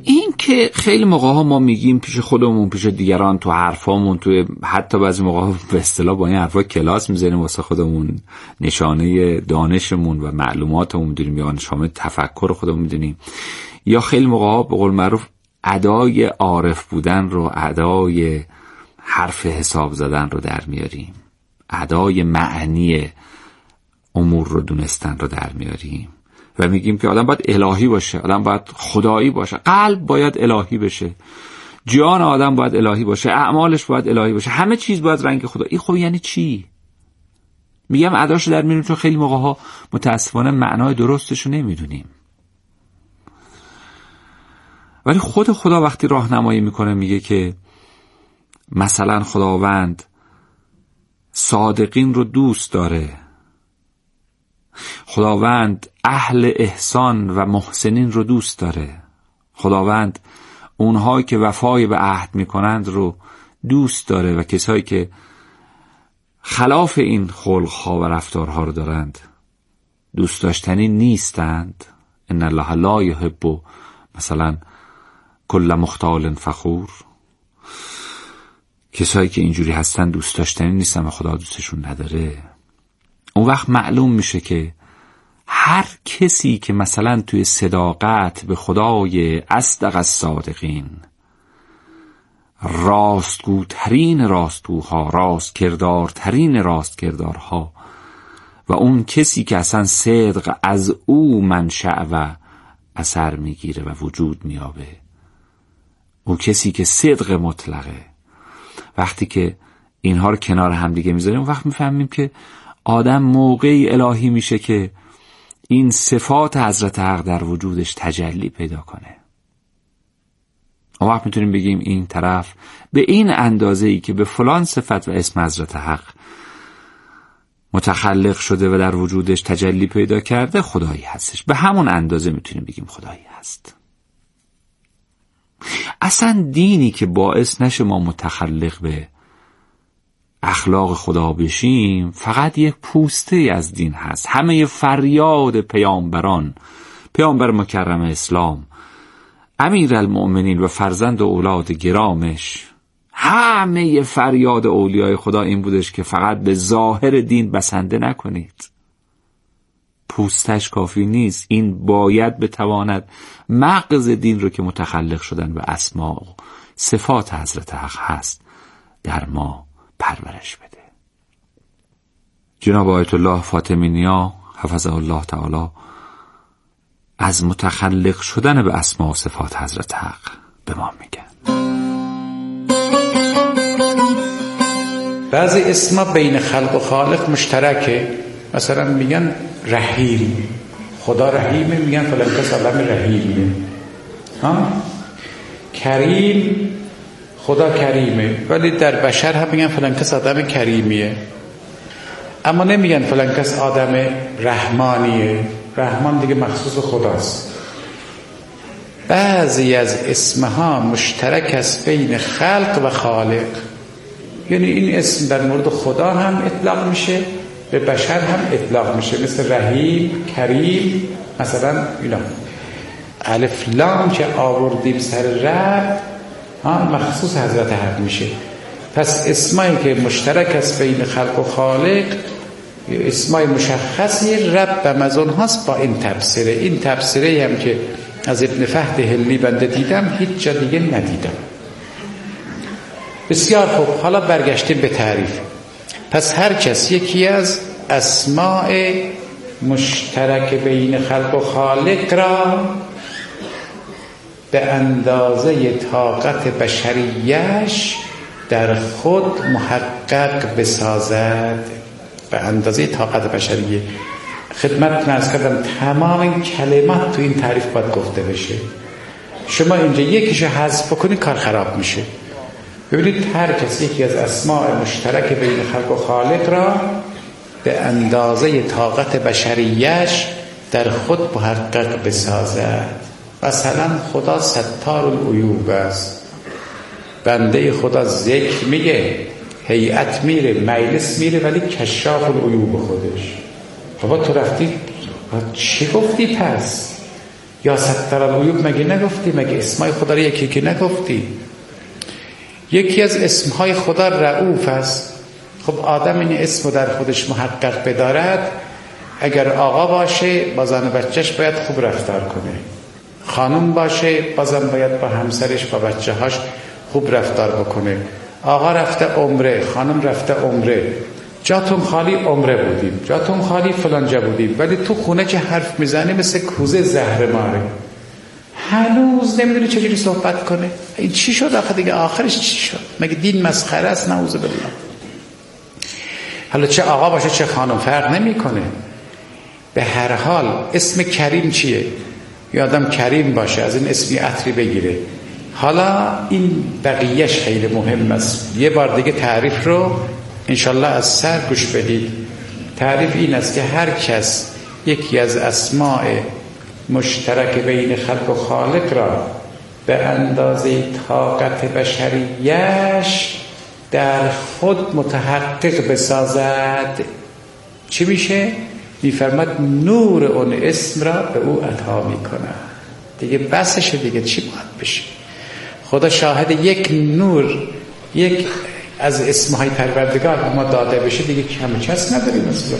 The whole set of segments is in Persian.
این که خیلی موقع‌ها ما میگیم پیش خودمون، پیش دیگران، تو حرفامون، تو حتی بعضی موقع‌ها به اصطلاح با این حرفا کلاس می‌ذاریم واسه خودمون، نشانه دانشمون و معلوماتمون می‌دونیم یا شامل تفکر خودمون می‌دونیم، یا خیلی موقع‌ها به قول معروف ادای عارف بودن رو، ادای حرف حساب زدن رو در میاریم، ادای معنی امور رو دونستن رو در میاریم و میگیم که آدم باید الهی باشه، آدم باید خدایی باشه، قلب باید الهی بشه، جان آدم باید الهی باشه، اعمالش باید الهی باشه، همه چیز باید رنگ خدا. این خب یعنی چی؟ میگم اداشو در میاریم چون خیلی موقع‌ها متاسفانه معنای درستش رو نمیدونیم. ولی خود خدا وقتی راهنمایی میکنه میگه که مثلا خداوند صادقین رو دوست داره، خداوند اهل احسان و محسنین رو دوست داره، خداوند اونهایی که وفای به عهد میکنند رو دوست داره و کسایی که خلاف این خلقها و رفتارها رو دارند دوست داشتنی نیستند. ان الله لا یحب مثلا کل مختال فخور، کسایی که اینجوری هستن دوست داشتنی نیستن و خدا دوستشون نداره. اون وقت معلوم میشه که هر کسی که مثلا توی صداقت به خدای اصدق الصادقین، راستگوترین راستگوها، راست کردارترین راست کردارها، و اون کسی که اصلا صدق از او منشأ و اثر میگیره و وجود میابه، اون کسی که صدق مطلقه، وقتی که اینها رو کنار هم دیگه میذاریم اون وقت میفهمیم که آدم موقعی الهی میشه که این صفات حضرت حق در وجودش تجلی پیدا کنه. اون وقت میتونیم بگیم این طرف به این اندازه‌ای که به فلان صفت و اسم حضرت حق متخلق شده و در وجودش تجلی پیدا کرده خدایی هستش. به همون اندازه میتونیم بگیم خدایی هست. اصلا دینی که باعث نشه ما متخلق به اخلاق خدا بشیم فقط یک پوسته از دین هست. همه فریاد پیامبران، پیامبر مکرم اسلام، امیرالمؤمنین و فرزند و اولاد گرامش، همه فریاد اولیای خدا این بودش که فقط به ظاهر دین بسنده نکنید، پوستش کافی نیست، این باید بتواند مغز دین رو که متخلق شدن به اسما و صفات حضرت حق هست در ما پرورش بده. جناب آیت الله فاطمی نیا حفظه الله تعالی از متخلق شدن به اسما و صفات حضرت حق به ما میگن. بعضی اسما بین خلق و خالق مشترکه، مثلا میگن رحیم، خدا رحیمه، میگن فلان کس آدم رحیمیه. کریم، خدا کریمه، ولی در بشر هم میگن فلان کس آدم کریمیه، اما نمیگن فلان کس آدم رحمانیه. رحمان دیگه مخصوص خداست. بعضی از اسمها مشترک است بین خلق و خالق، یعنی این اسم در مورد خدا هم اطلاق میشه، به بشر هم اطلاق میشه، مثل رحیم، کریم، مثلا اینا. الف لام که آوردیم سر رب مخصوص حضرت حق میشه. پس اسمایی که مشترک است بین خلق و خالق اسمای مشخصی رب و مزون هاست با این تفسیره. این تفسیره هم که از ابن فهد هلی بنده دیدم هیچ جا دیگه ندیدم. بسیار خوب، حالا برگشتیم به تعریف. پس هر کس یکی از اسماء مشترک بین خلق و خالق را به اندازه طاقت بشریش در خود محقق بسازد. به اندازه طاقت بشریه. خدمت عرض کردم تمام این کلمات تو این تعریف باید گفته بشه. شما اینجا یکیشو حذف بکنید کار خراب میشه. ببینید هر کسی یکی از اسماء مشترک بین خلق و خالق را به اندازه طاقت بشریش در خود محقق بسازد. مثلا خدا ستار العیوب است، بنده خدا ذکر میگه، هیئت میره، مجلس میره، ولی کشاف العیوب خودش. بابا تو رفتی چی گفتی؟ پس یا ستر العیوب مگه نگفتی؟ مگه اسمای خدا رو یکی که نگفتی؟ یکی از اسمهای خدا رؤوف است. خب آدم این اسم در خودش محقق بدارد، اگر آقا باشه با زن و بچهش باید خوب رفتار کنه، خانم باشه بازم باید با همسرش با بچه هاش خوب رفتار بکنه. آقا رفته عمره، خانم رفته عمره، جاتون خالی عمره بودیم، جاتون خالی فلانجا بودیم، ولی تو خونه که حرف میزنی مثل کوزه زهر ماره، هنوز نمیدونی چجوری صحبت کنه. این چی شد آخه دیگه؟ آخرش چی شد؟ مگه دین مسخره است؟ نعوذ بالله. حالا چه آقا باشه چه خانم فرق نمیکنه. به هر حال اسم کریم چیه؟ یه آدم کریم باشه، از این اسمی عطری بگیره. حالا این بقیهش خیلی مهم است. یه بار دیگه تعریف رو انشالله از سر گوش بدید. تعریف این است که هر کس یکی از اسماء مشترک بین خلق و خالق را به اندازه طاقت بشریش در خود متحقق بسازد، چی میشه؟ میفرماد نور اون اسم را به او عطا میکنه. دیگه بسشه، دیگه چی باید بشه؟ خدا شاهد، یک نور، یک از اسمهای پروردگار ما داده بشه دیگه کم چست نداریم. مثلا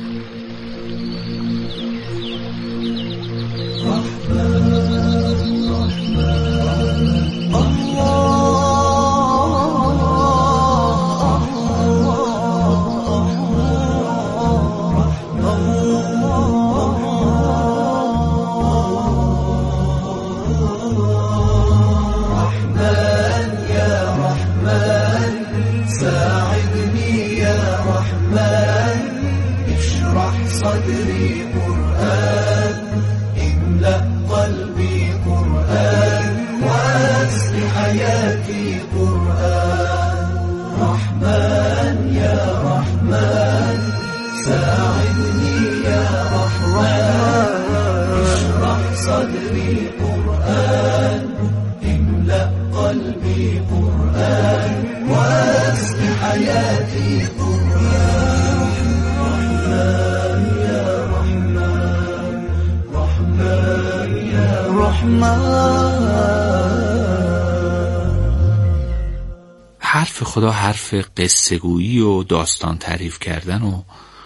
حرف خدا حرف قصه گویی و داستان تعریف کردن و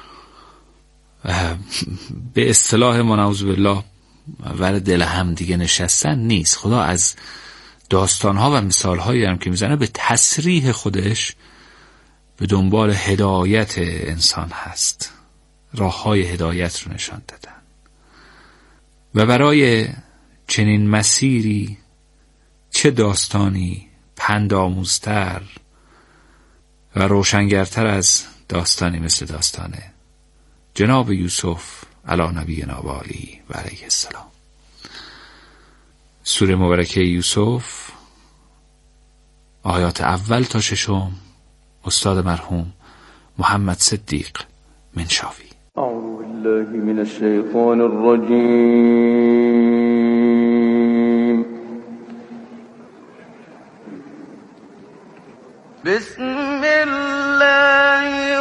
به اصطلاح ما نعوذ بالله ور دل هم دیگه نشستن نیست. خدا از داستانها و مثالهایی هم که میزنه به تصریح خودش به دنبال هدایت انسان هست، راههای هدایت رو نشان دادن و برای چنین مسیری چه داستانی پندآموزتر و روشنگرتر از داستانی مثل داستان جناب یوسف علی نبینا و آله و علیه السلام. سوره مبارکه یوسف آیات اول تا ششم، استاد مرحوم محمد صدیق منشاوی. اعوذ بالله من الشیطان الرجیم. بسم الله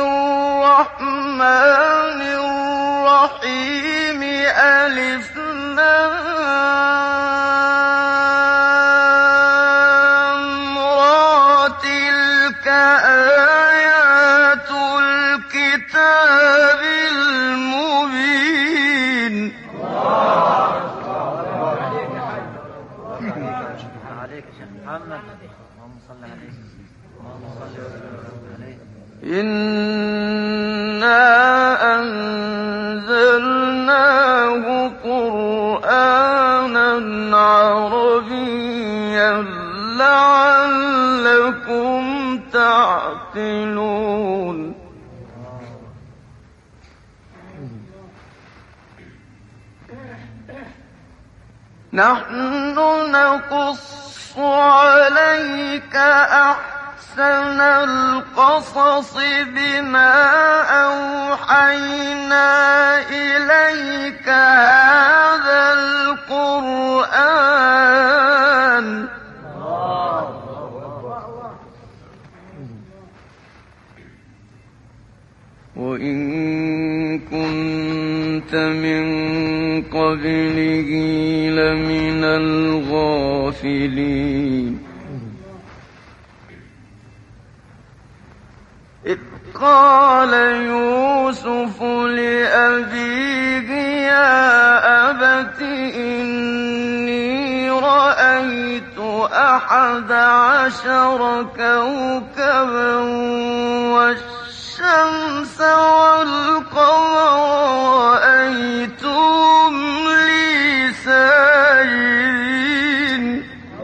الرحمن الرحیم. الف لام را تلك آیات الكتاب المبین. إنا أنزلناه قرآنا عربيا لعلكم تعقلون. نحن نقص عليك أحسن القصص بما أوحينا إليك هذا القرآن وإن كنت من قبله لمن الغافلين إذ قال يوسف لأبيه يا أبت إني رأيت 11 كوكبا والشمس والقمر رأيتهم لي ساجدين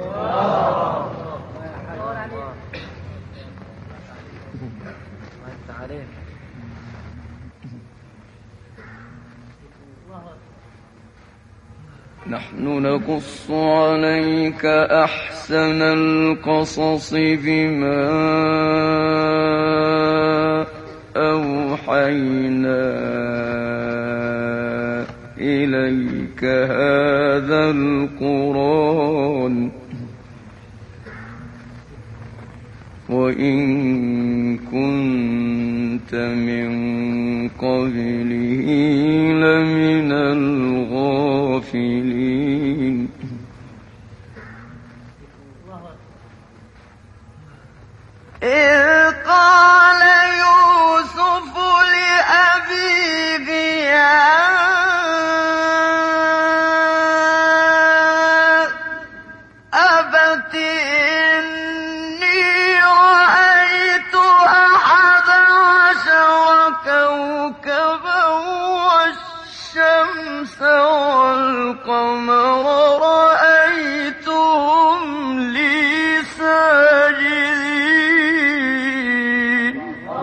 نحن نقص عليك أحسن القصص بما أوحينا إليك هذا القرآن وإن كنت من قبله لمن الغافلين إذ قال يوسف لأبيه يا أبت إني رأيت 11 كوكبا والشمس والقمر رأيتهم لي ساجدين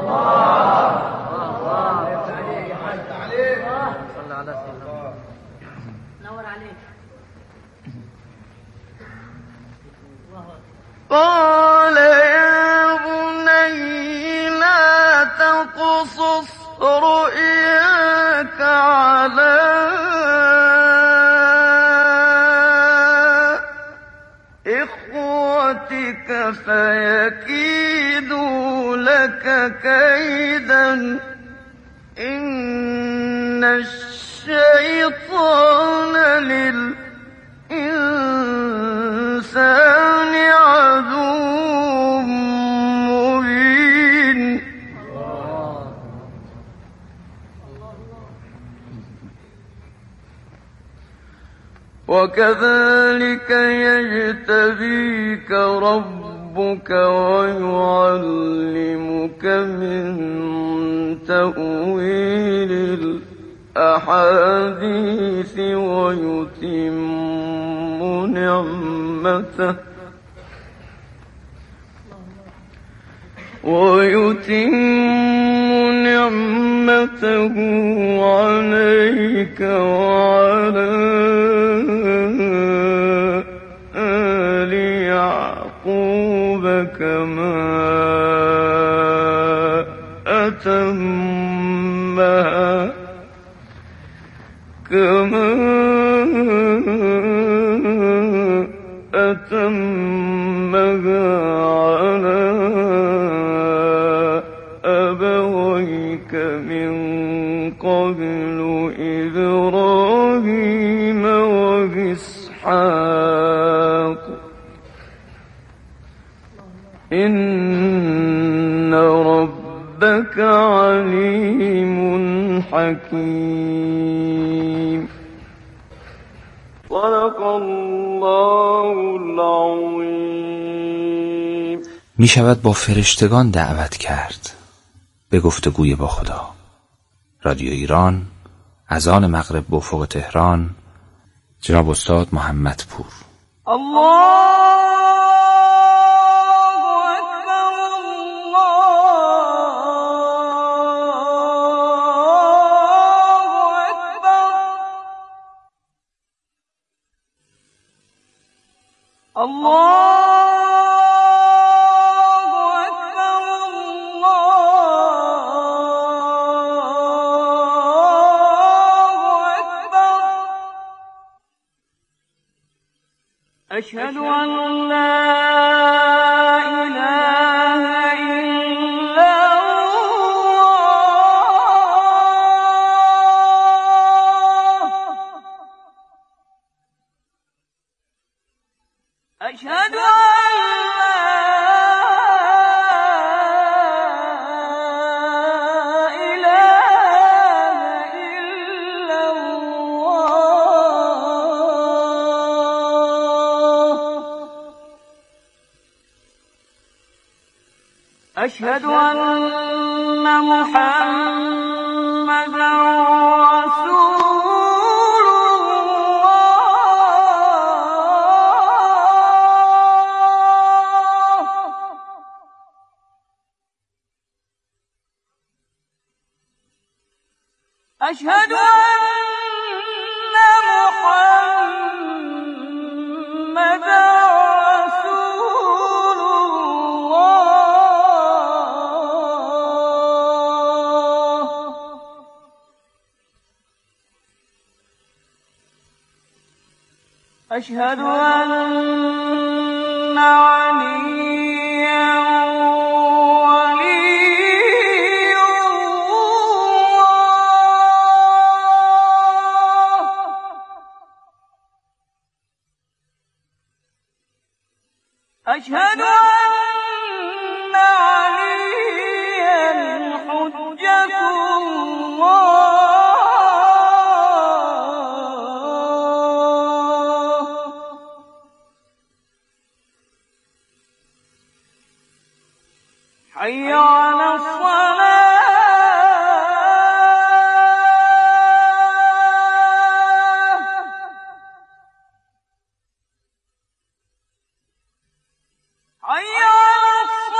قال يا بني لا تقصص رؤياك على إخوتك فيكيدوا لك كيدا إن الشيطان للإنسان عدو مبين وكذلك يجتبيك ربك ويعلمك من تأويل الأحاديث ويتم نعمته عليك وعلى آل يعقوب كما أتمها على أبويك من قبل إبراهيم وإسحاق إن ربك عليم حكيم. صدق الله العظیم. می شود با فرشتگان دعوت کرد به گفتگوی با خدا. رادیو ایران، اذان مغرب به افق تهران، جناب استاد محمد پور. أشهد أن لا إله إلا الله أشهد أن لا إله إلا الله أشهد أن محمدا رسول الله أشهد أن محمدا رسول الله أشهد أن عليا ولي الله أشهد أن عليا حجة الله حي على الصلاة حي على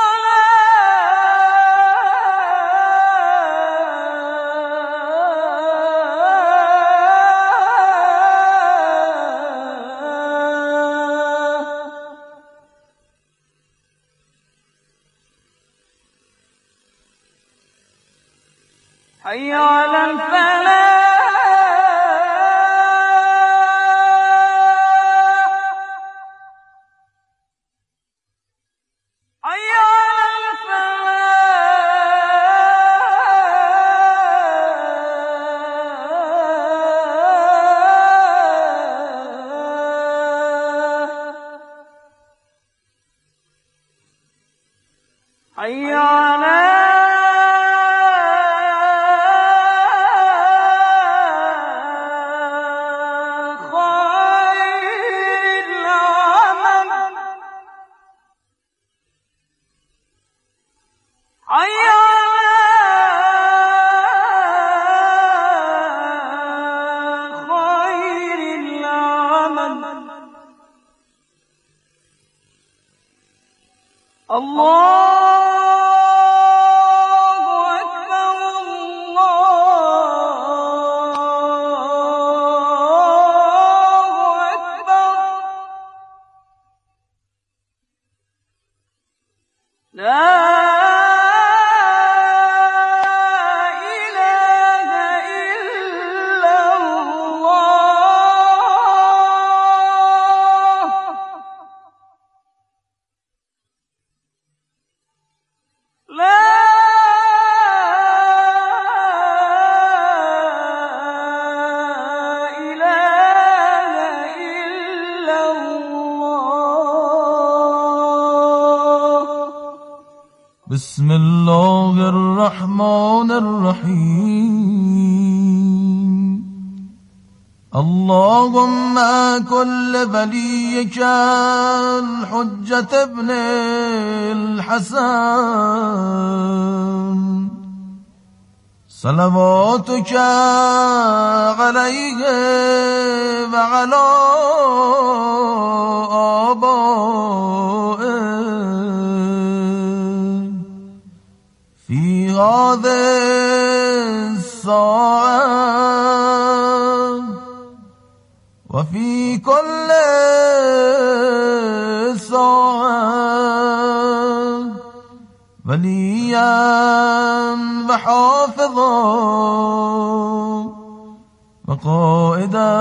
الصلاة حي على الفلاح حي على الفلاح حي على خير العمل حي على خير العمل الله أكبر الله أكبر لا إله إلا الله لا إله إلا الله بسم الله الرحمن الرحيم اللهم كل وليك الحجة ابن الحسن صلواتك عليه وعلى آبائه في هذه الساعة وفي كل ساعة وليا وحافظا وقائدا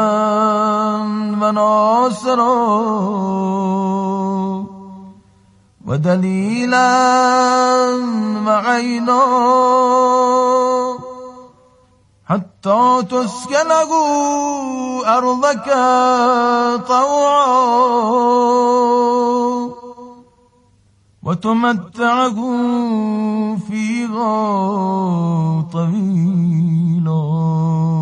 وناصرا ودليلا وعينا حتى تسكنه أرضك طوعا وتمتعه فيها طويلا.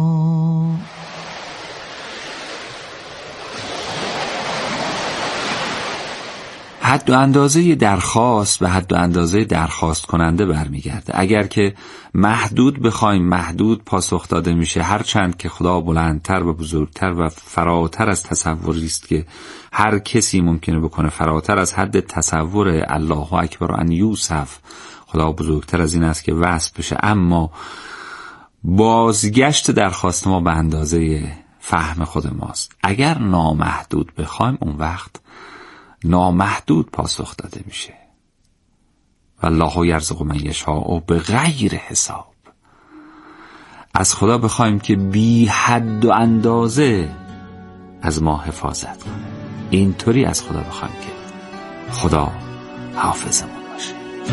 حد و اندازه درخواست به حد و اندازه درخواست کننده برمیگرده. اگر که محدود بخوایم محدود پاسخ داده میشه، هرچند که خدا بلندتر و بزرگتر و فراتر از تصوری است که هر کسی ممکنه بکنه، فراتر از حد تصور الله اکبر ان یوصف، خدا بزرگتر از این است که وصف بشه، اما بازگشت درخواست ما به اندازه فهم خود ماست. اگر نامحدود بخوایم اون وقت نامحدود پاسخ داده میشه. والله یرزق من یشاء بغیر حساب. از خدا بخوایم که بی حد و اندازه از ما حفاظت کنه. اینطوری از خدا بخوایم که خدا حافظمون باشه.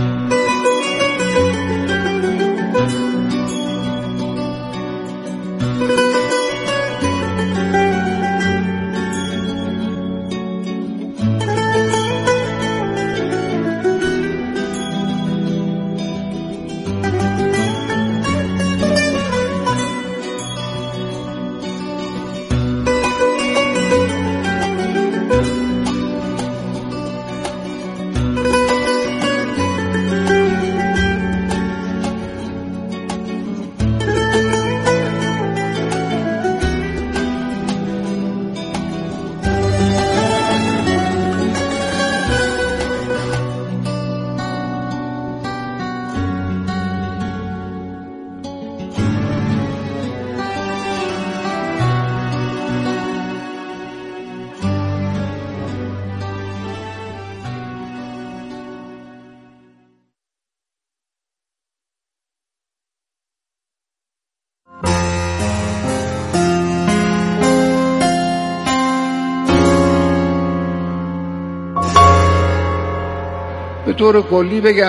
به طور کلی بگم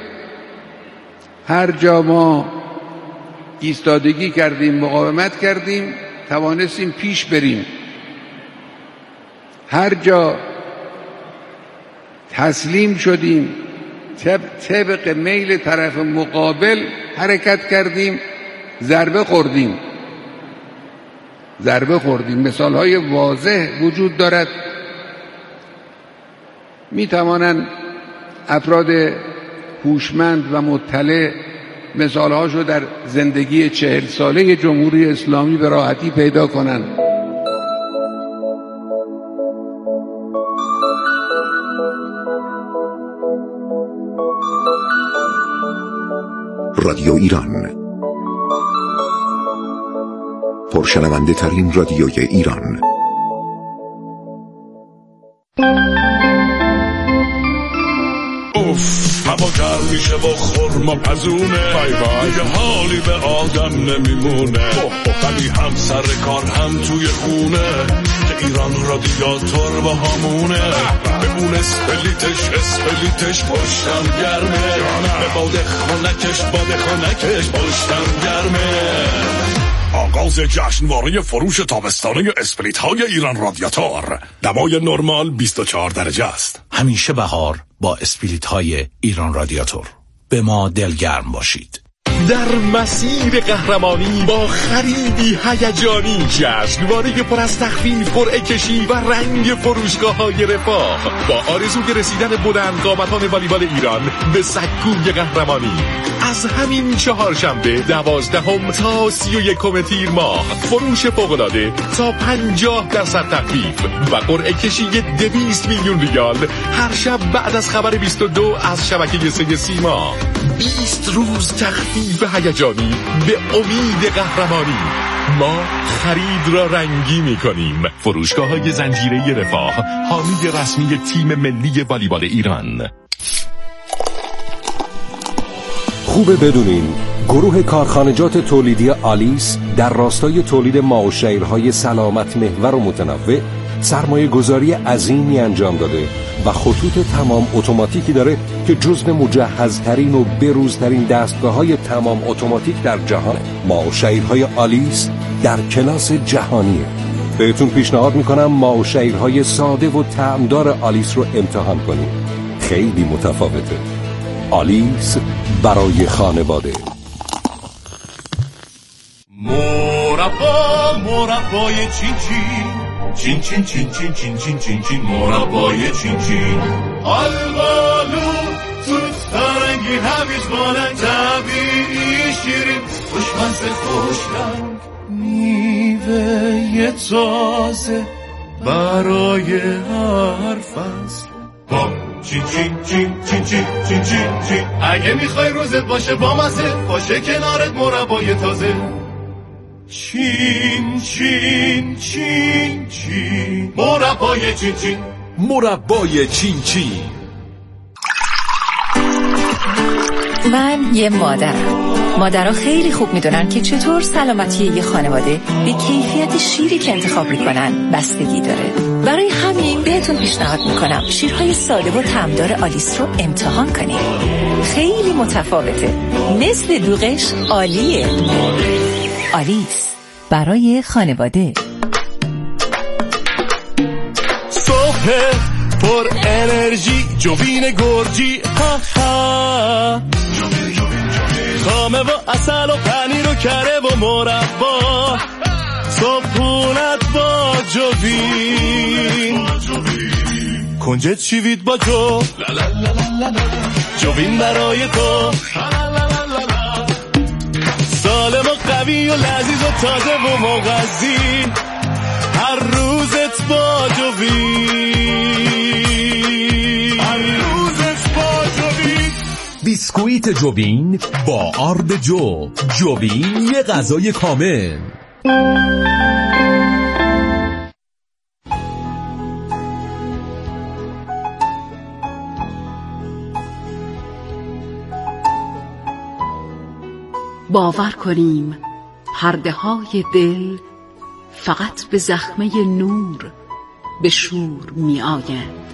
هر جا ما ایستادگی کردیم، مقاومت کردیم، توانستیم پیش بریم. هر جا تسلیم شدیم، طبق میل طرف مقابل حرکت کردیم، ضربه خوردیم. مثالهای واضح وجود دارد. می توانند افراد هوشمند و مطلع مثالهاشو در زندگی 40 ساله جمهوری اسلامی به راحتی پیدا کنند. رادیو ایران، پرشنونده ترین رادیوی ایران. هوا گرم میشه با خورما پزونه، دیگه حالی به آدم نمیمونه، ولی هم سر کار هم توی خونه، که ایران رادیاتور با همونه. بمون اسپلیتش پشتم گرمه، به باد خونکش پشتم گرمه. آغاز جشنواره فروش تابستانه اسپریت های ایران رادیاتور. دمای نرمال 24 درجه است. همیشه بهار با اسپریت های ایران رادیاتور. به ما دلگرم باشید. در مسیر قهرمانی با خریدی هیجانی، جشنواره پر از تخفیف، قرعه کشی و رنگ فروشگاه‌های رفاه، با آرزوی رسیدن بلند قامتان والیبال ایران به سکوی قهرمانی. از همین چهارشنبه 12 تا 31 تیر ماه فروش فوق‌العاده تا 50% تخفیف و قرعه کشی 200 میلیون ریال هر شب بعد از خبر 22 از شبکه 3 سیما. 20 روز تخفیف هیجانی به امید قهرمانی. ما خرید را رنگی می‌کنیم. فروشگاه‌های زنجیره رفاه، حامی رسمی تیم ملی والیبال ایران. خوبه بدونین گروه کارخانجات تولیدی آلیس در راستای تولید ماه‌وشیرهای سلامت محور و متنوع سرمایه گذاری عظیمی انجام داده و خطوط تمام اتوماتیکی داره که جزو مجهزترین و بروزترین دستگاه‌های تمام اتوماتیک در جهان. ماه‌وشیرهای آلیس در کلاس جهانیه. بهتون پیشنهاد میکنم ماه‌وشیرهای ساده و طعمدار آلیس رو امتحان کنید. خیلی متفاوته. آلیس برای خانواده. مربای چین چین چین چین چین چین چین چین چین مربای چین چین آلبالو توت فرنگی هویج بانک طبیعی شیرین خوشمزه خوش رنگ میوه تازه برای هر فصل با چین چین چین چین چین چین چین چین اگه میخوای روزت باشه با مزه باشه کنارت مربای تازه چین چین چین چین مربای چین چین مربای چین چین. من یه مادرها خیلی خوب میدونن که چطور سلامتی یه خانواده به کیفیت شیری که انتخاب میکنن بستگی داره. برای همین بهتون پیشنهاد میکنم شیرهای ساده و طعمدار آلیس رو امتحان کنید. خیلی متفاوته، مثل دوغش عالیه. آلیس برای خانواده. صبح پر انرژی جوین گرجی ها ها خامه و اصل و پنیر و کره و مربا صبحونت با جوین کنجد شیوید با جوین برای تو سالم و قوی و لذیذ و تازه و مغذی هر روزت با جوین بیسکویت جوین با آرد جوین یه غذای کامل. باور کنیم پرده های دل فقط به زخمه نور به شور می آیند.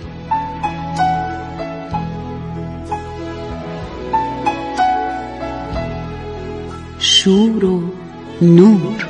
شور و نور.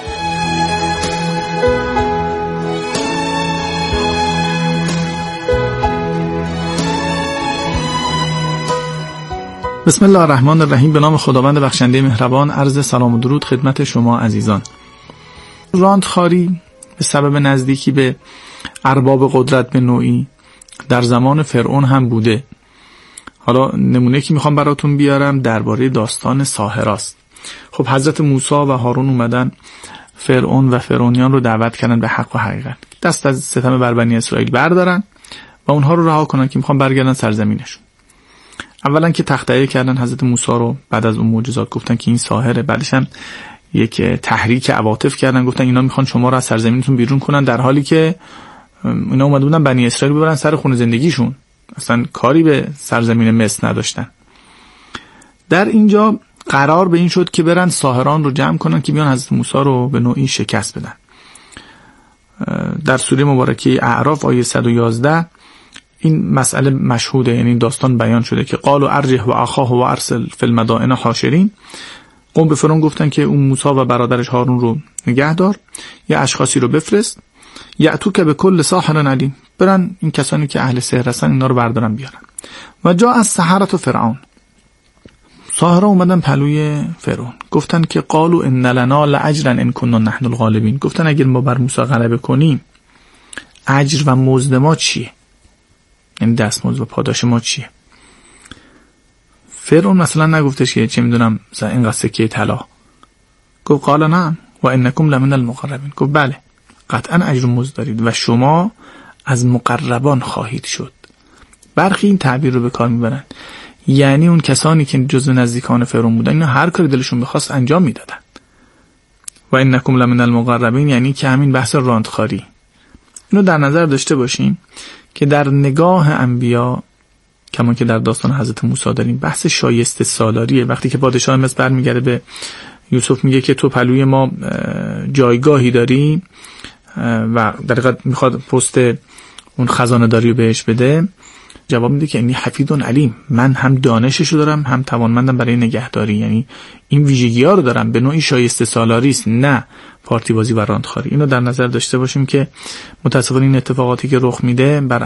بسم الله الرحمن الرحیم. به نام خداوند بخشنده مهربان. عرض سلام و درود خدمت شما عزیزان. راندخواری به سبب نزدیکی به ارباب قدرت به نوعی در زمان فرعون هم بوده. حالا نمونه که میخوام براتون بیارم درباره داستان ساحراست. خب حضرت موسی و هارون اومدن فرعون و فرعونیان رو دعوت کردن به حق و حقیقت، دست از ستم بر بنی اسرائیل بردارن و اونها رو رها کنن که میخوان برگردن سرزمینشون. اولا که تخطئه کردن حضرت موسی رو، بعد از اون معجزات گفتن که این ساحره، بعدش هم یک تحریک عواطف کردن، گفتن اینا میخوان شما رو از سرزمینتون بیرون کنن، در حالی که اینا اومده بودن بنی اسرائیل ببرن سر خونه زندگیشون، اصلا کاری به سرزمین مصر نداشتن. در اینجا قرار به این شد که برن ساحران رو جمع کنن که بیان حضرت موسی رو به نوعی شکست بدن. در سوره مبارکه اعراف آیه 111 این مسئله مشهوده، یعنی داستان بیان شده که قالوا ارجه و اخاه و ارسل فی المدائن حاشرین. قوم به فرعون گفتن که اون موسی و برادرش هارون رو نگه دار، یه اشخاصی رو بفرست، یأتوک بکل ساحر علیم، برن این کسانی که اهل سحر هستن اینا رو بردارن بیارن. و جاء السحرة فرعون، ساحرها اومدن پلوی فرعون، گفتن که قالوا ان لنا لاجرا ان كنا نحن الغالبین، گفتن اگر ما بر موسی غلبه کنیم اجر و مزد ما چیه؟ این دستمزد و پاداش ما چیه؟ فرعون مثلا نگفتش که چه میدونم اینقدر سکه طلا، گفت قال نعم و انکم لمن المقربین، گفت بله قطعا اجر و مزد دارید و شما از مقربان خواهید شد. برخی این تعبیر رو به کار میبرن، یعنی اون کسانی که جزو نزدیکان فرعون بودن اینا هر کاری دلشون بخواست انجام میدادن. و انکم لمن المقربین یعنی که همین بحث راندخواری. اینو در نظر داشته باشیم که در نگاه انبیا، کمان که در داستان حضرت موسی داریم، بحث شایسته سالاریه. وقتی که پادشاه مصر برمیگرده به یوسف میگه که تو پلوی ما جایگاهی داری و در حقیقت میخواد پست اون خزانه داری رو بهش بده، جواب میده که انی حفیظ علیم، من هم دانششو دارم هم توانمندم برای نگهداری، یعنی این ویژگی ها رو دارم، به نوعی شایسته سالاری است نه پارتی بازی و راندخواری. اینو در نظر داشته باشیم که متاسفانه این اتفاقاتی که رخ میده بر